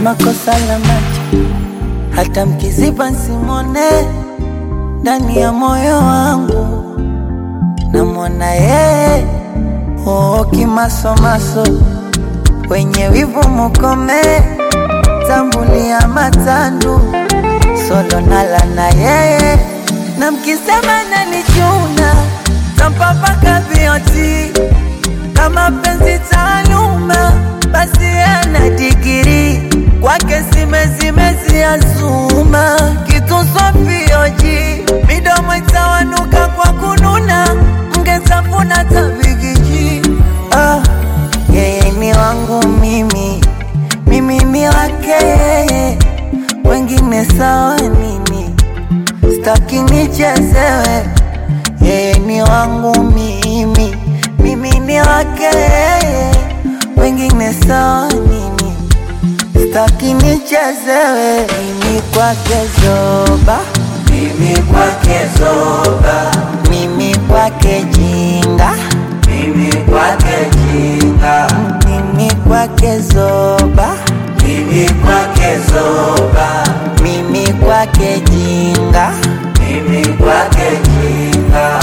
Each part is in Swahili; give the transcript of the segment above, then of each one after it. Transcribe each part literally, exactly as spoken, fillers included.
makosa la macho, hata mkiziba simone. Ndani ya moyo wangu namwona yeye. Oh, kimasomaso wenye wivu mukome, tambulia matandu solo nala na yeye. Na mkisema nanichuna tampapaka vioti, kama penzi taaluma basi ana digiri. Kwake simezi mezi azuma, kitu sofioji midomo itawanuka kwa kununa, mgezafuna tabigiji. Ah, yeye ni wangu mimi, mimi ni wake yeye, wengine sawa nini, staki nichezewe. Yeye ni wangu mimi, mimi ni wake yeye, wengine sawa nini, staki nichezewe. Mimi kwake zoba, mimi kwake zoba, mimi kwake jinga, mimi kwake jinga, mimi kwake zoba, mimi kwake zoba, mimi kwake jinga, mimi kwake jinga.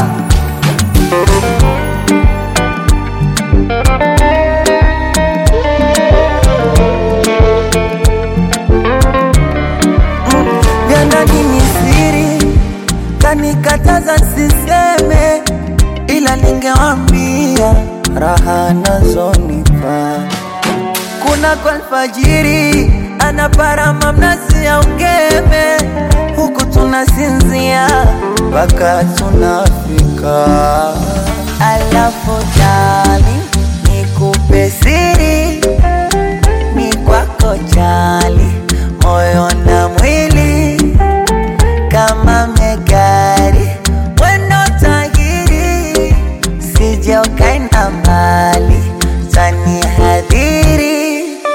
Vyandani ni siri, kanikataza siseme, ila ningewambia raha nazonipa. Kuna kwa alfajiri anaparama mnazi ya ungeme, huku tunasinzia mpaka tunafika. Alafu jali nikupe siri, ni kwako jali, moyo na mwili kama megari, wendo tahiri, sije ukaenda mbali tani hadiri.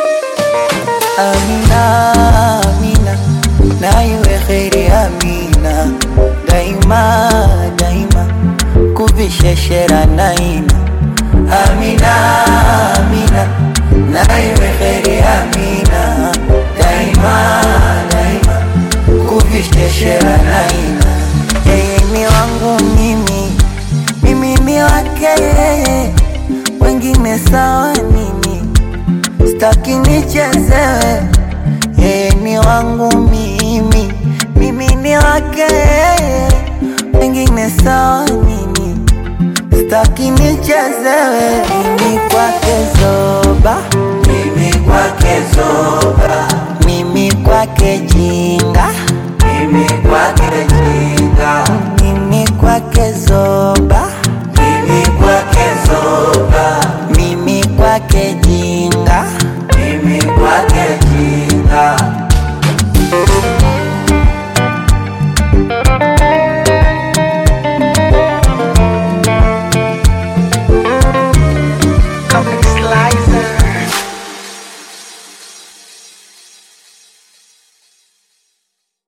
Amina, amina, na iwe kheri amina, daima, daima, kubisheshera naina. Amina, amina, na iwe kheri amina, daima, daima, kubisheshera naina. Yeye ni wangu mimi, mimi ni wake yeye, wengine sawa nini, staki nichezewe. Yeye ni wangu mimi, mimi ni wake yeye, wengine sawa nini, staki nichezewe. Mimi kwake zoba, mimi kwake zoba,